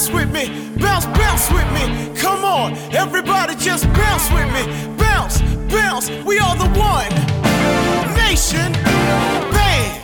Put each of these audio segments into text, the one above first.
bounce with me, bounce, bounce with me. Come on, everybody just bounce with me. Bounce, bounce, we are the one nation band.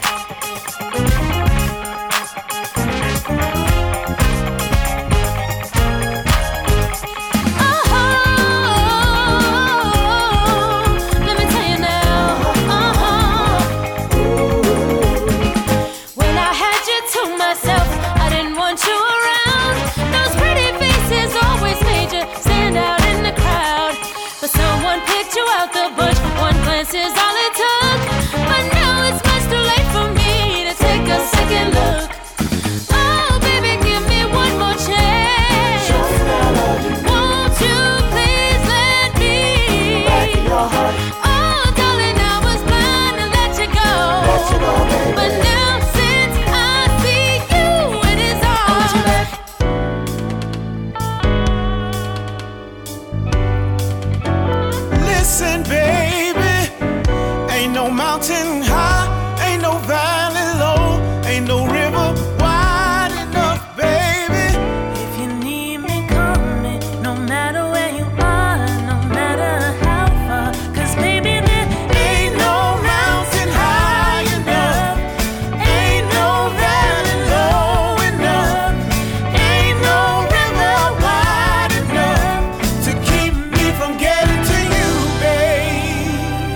Is all it took, but now it's much too late for me to take a second look. Oh, baby, give me one more chance. Won't you please let me back in your heart? Oh, darling, I was blind to let you go, but now since I see you, it is all. Listen, baby. Ain't no mountain high, ain't no valley low, ain't no river wide enough, baby. If you need me, call me, no matter where you are, no matter how far. 'Cause baby, there ain't no mountain high enough, ain't no valley low enough, ain't no river wide enough to keep me from getting to you, babe.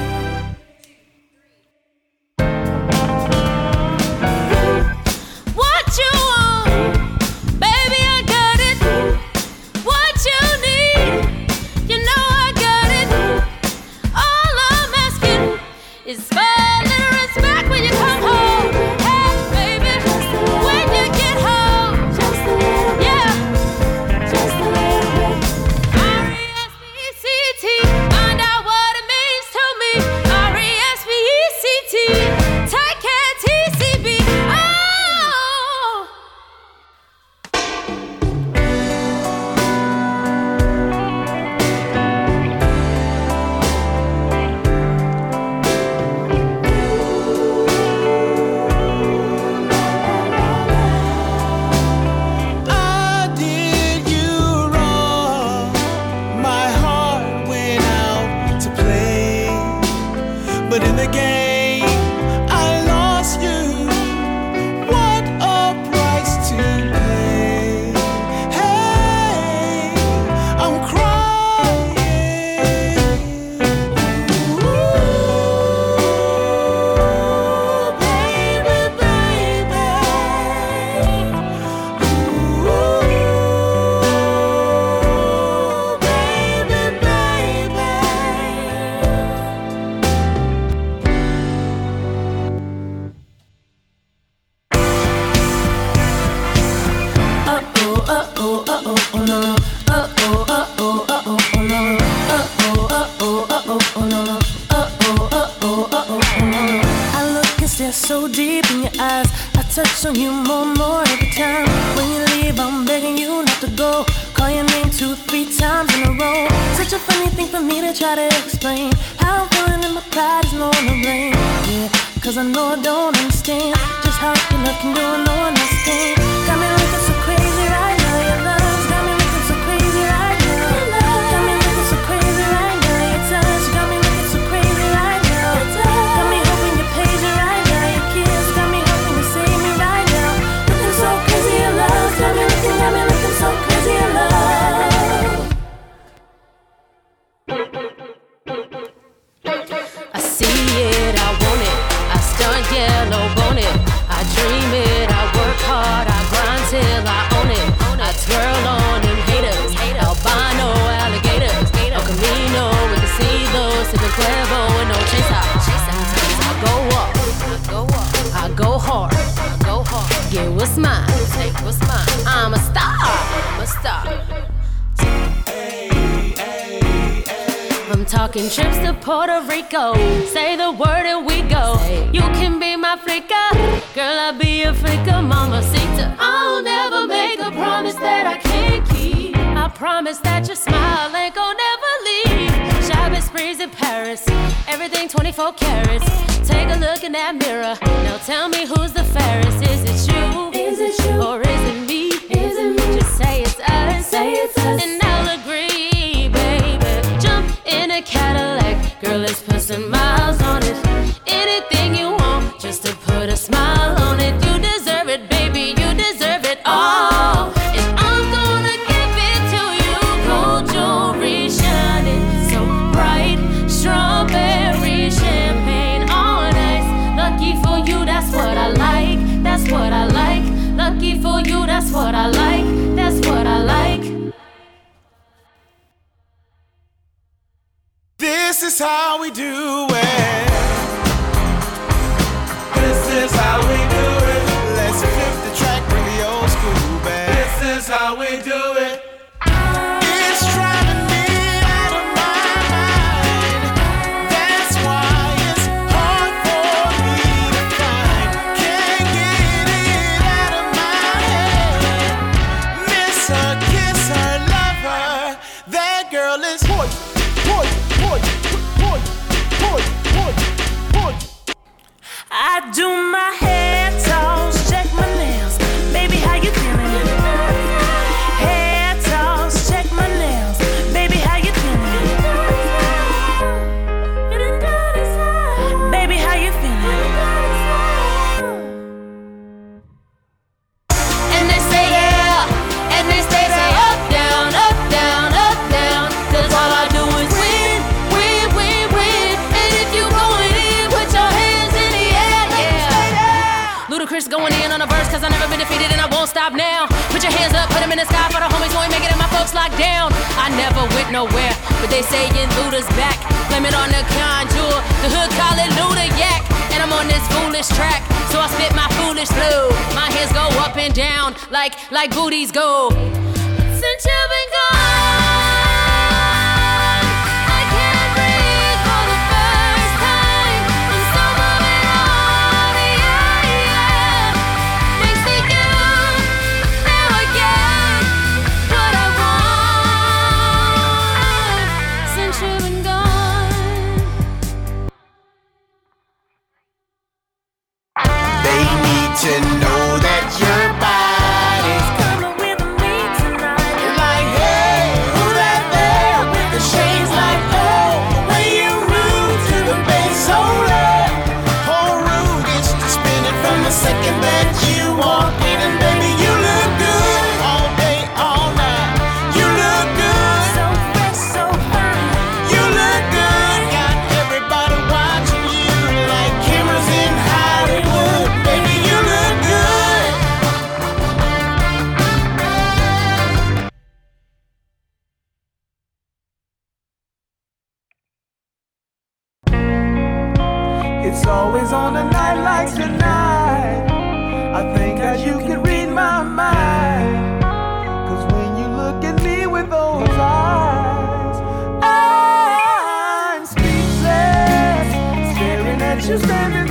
But in the game, I lost you. What a price to pay. Hey, I'm crying. Ooh, baby, baby. Ooh, baby, baby. So deep in your eyes, I touch on you more and more every time. When you leave, I'm begging you not to go. Call your name 2-3 times in a row. Such a funny thing for me to try to explain. How I'm feeling and my pride is no one to blame. Yeah, 'cause I know I don't understand just how you look and do no one else can. Got me looking so crazy right now. Your love's got me looking so crazy right now. Got me looking so crazy right now. Your touch got me looking so crazy right now. Got me hoping you page it right. Got me hoping to save me right now. Looking so crazy in love. Got me looking so crazy in love. I see it, I want it. I stunt yellow bone it. I dream it, I work hard, I grind till I own it. I twirl on them haters, albino alligators. El Camino with the CeeLo, sipping Cuervo with no chaser. Sometimes I go up. I go hard, get what's mine, take what's mine. I'm a star, I'm talking trips to Puerto Rico. Say the word and we go. You can be my flica, girl, I'll be your flica, mamacita. I'll never make a promise that I can't keep. I promise that your smile ain't gon' never leave. Shopping sprees in Paris, everything 24 carats. Take a look in that mirror, now tell me who's the fairest. Is it you? Or is it me? Just say This is how we do it. This is how we do it. Let's flip the track, bring the old school back. This is how we do it. It's driving me out of my mind. That's why it's hard for me to find. Can't get it out of my head. Miss her, kiss her, love her. That girl is poison. I do my hair toss, check my nails. Baby, how you feeling? Hair toss, check my nails. Baby, how you feeling? Baby, how you feeling? And they say yeah, and they say up, down, up, down, up, down. 'Cause all I do is win, win, win, win. And if you going in, put your hands in the air, yeah. Ludacris going in on a verse 'cause I never been defeated and I won't stop now. Put your hands up, put them in the sky for the homies who ain't making it, my folks locked down. I never went nowhere, but they saying Luda's back. Blame it on the conjure, the hood call it Luda Yak. And I'm on this foolish track, so I spit my foolish flow. My hands go up and down like booties go. Since you've been gone, I can't breathe for the first time. I'm so moving on, yeah, yeah. Thanks to you, now I get what I want. Since you've been gone. They need to know that your body's Coming with me tonight. like, hey, who that there with the shades like, oh, the way you move to the bass, so loud. Whole room gets to spinning from the second that you walk in, and baby, you look good all day, all night. You look good, So fresh, so fine. you look good. Got everybody watching you like cameras in Hollywood. Baby, you look good. It's always on a night like tonight. I think that you can read my mind. 'Cause when you look at me with those eyes, I'm speechless. Staring at you standing